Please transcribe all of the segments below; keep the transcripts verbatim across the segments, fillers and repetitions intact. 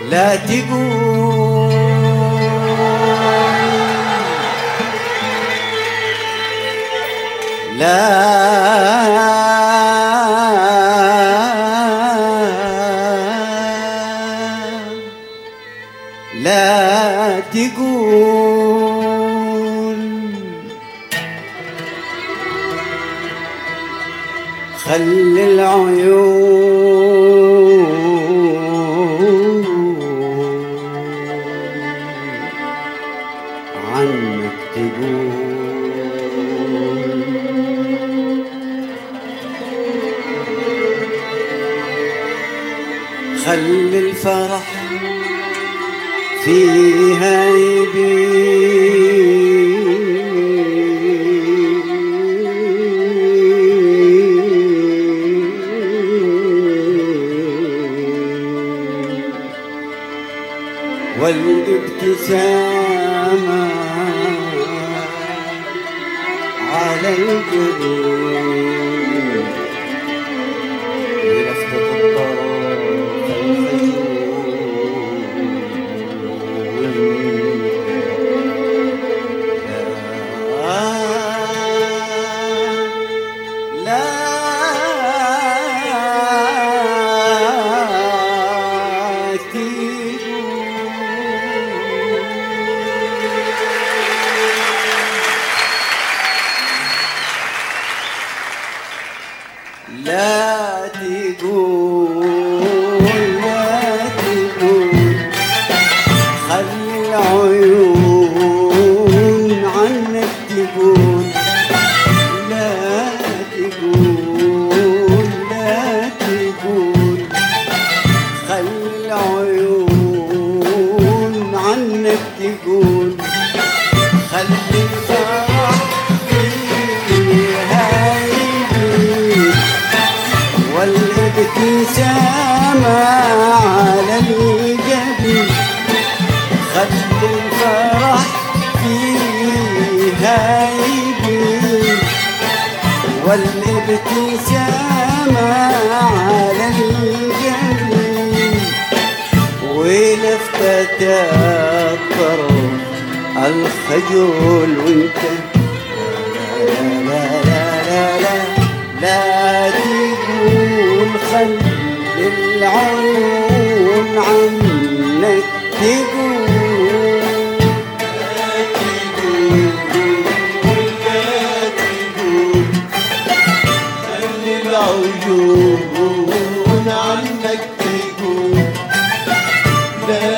لا تقول لا لا تقول خلي العيون عنك تقول خلي الفرح فيها يبين والابتسامة على الجبين لفتة الطرف لا تقول لا تقول خلي العيون عنك تقول لا تقول لا تقول خلي العيون عنك تقول خلي الفرح فيها يبين والابتسامة على الجبين خلي الفرح فيها يبين والابتسامة على الجبين ولفتة الطرف الخجول وانت لا لا لا لا لا تقول خلي العيون عنك تقول لا تقول لا تقول خلي العيون عنك تقول لا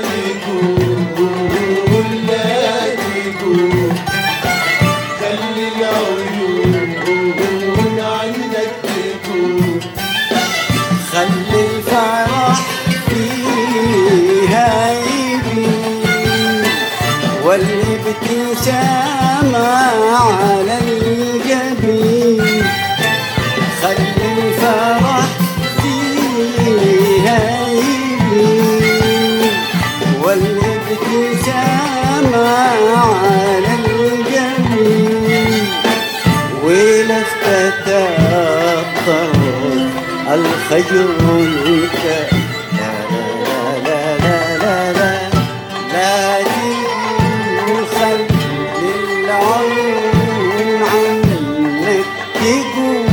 تقول لا تقول خلي العيون عنك تقول خلي الفرح فيها يبين والابتسامة على الجبين خلي الفرح فيها يبين والابتسامة على الجبين ولفتة الطرف الخجول لا لا لا لا لا لا تقول خلي العيون عنك تقول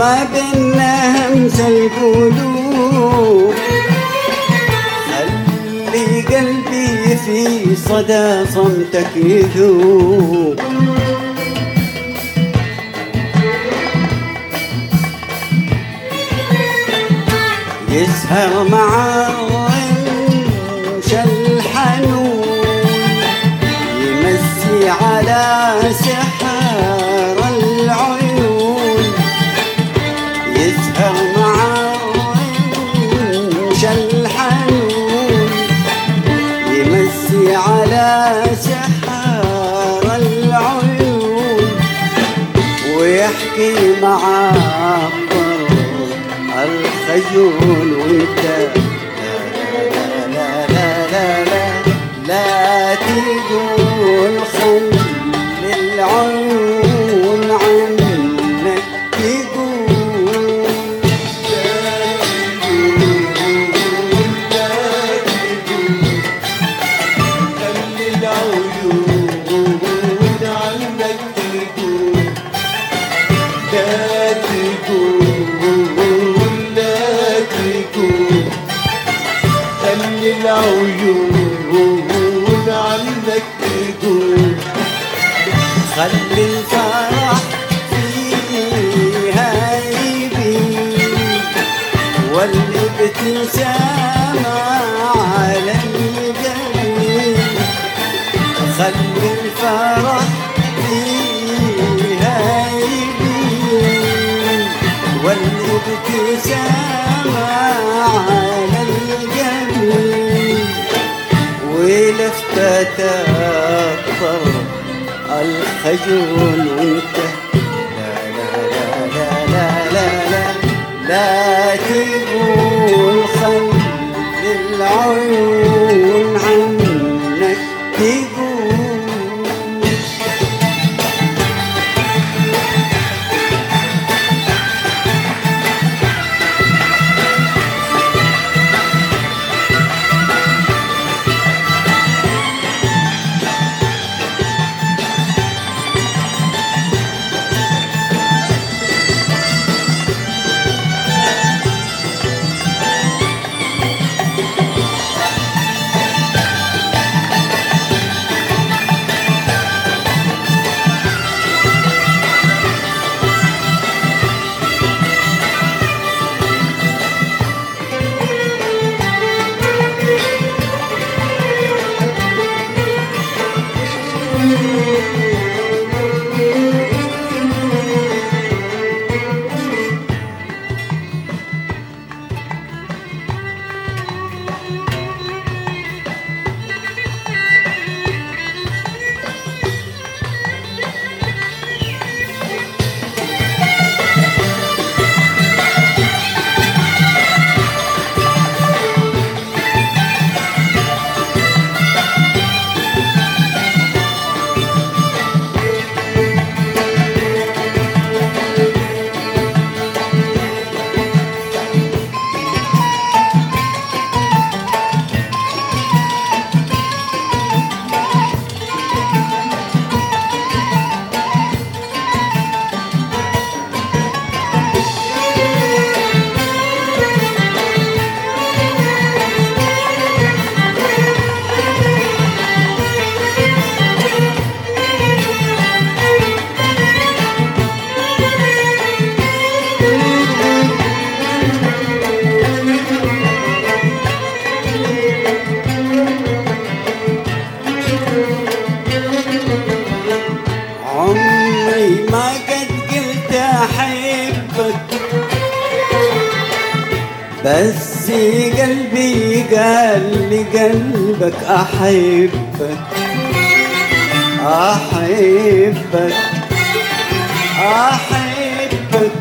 ما بينا همس القلوب، خلي قلبي في صدى صمتك يذوب. يسهر مع الرمش الحنون، يمسي على سحر العيون. يسهر مع الرمش الحنون، يمسي على سحر العيون. ويحكي مع الخجول وانت لا لا لا لا لا لا تقول خلي العيون عنك تقول. لا تقول لا تقول خلي العيون عنك تقول. لا تقول خلي العيون عنك تقول. خلي الفرح فيها يبين، والابتسامة على الجبين. خلي الفرح فيها يبين، والابتسامة على الجبين. ولفتة الطرف الخجول وانت لا لا لا لا لا لا لا تقول خلي العيون عنك تقول. بس قلبي قال لقلبك أحبك أحبك أحبك.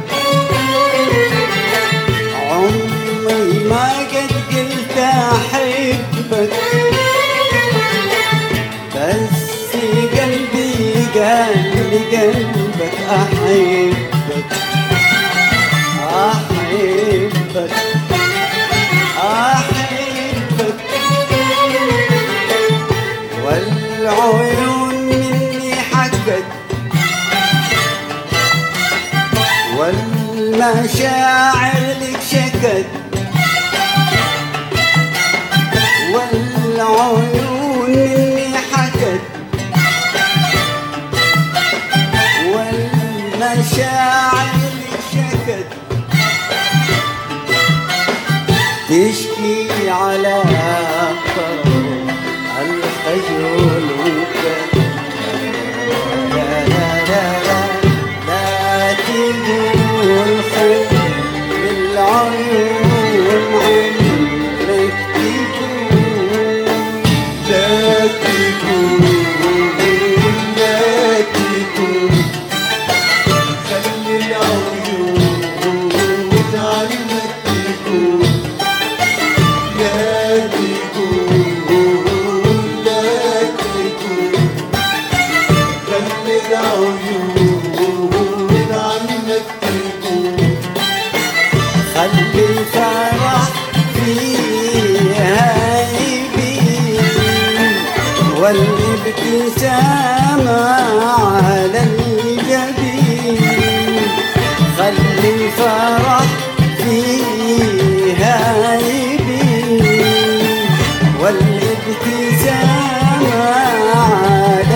عمري ما قد قلت أحبك، بس قلبي قال لقلبك أحبك أحبك أحبك. والعيون مني حقك، والمشاعر والمشاعر لك شكت والعيون مني حكت والمشاعر لك شكت تشكي على طرف الخجول وكت لا لا لا لا لا تقول خير العيون عنك تقول لا تقول لا تقول خلي العيون عنك تقول لا تقول لا تقول خلي العيون عنك تقول خلي الفرح فيها يبين والابتسامة على الجبين خلي الفرح فيها يبين والابتسامة على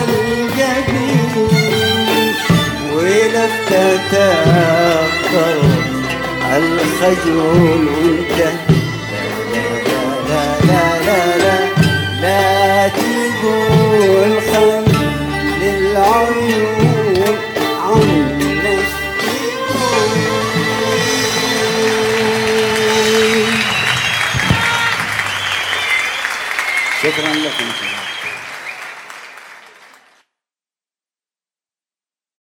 الجبين ولفتة الطرف الخجول وانت لا لا لا لا لا تقول خلي العيون عنك تقول. شكرا لكم.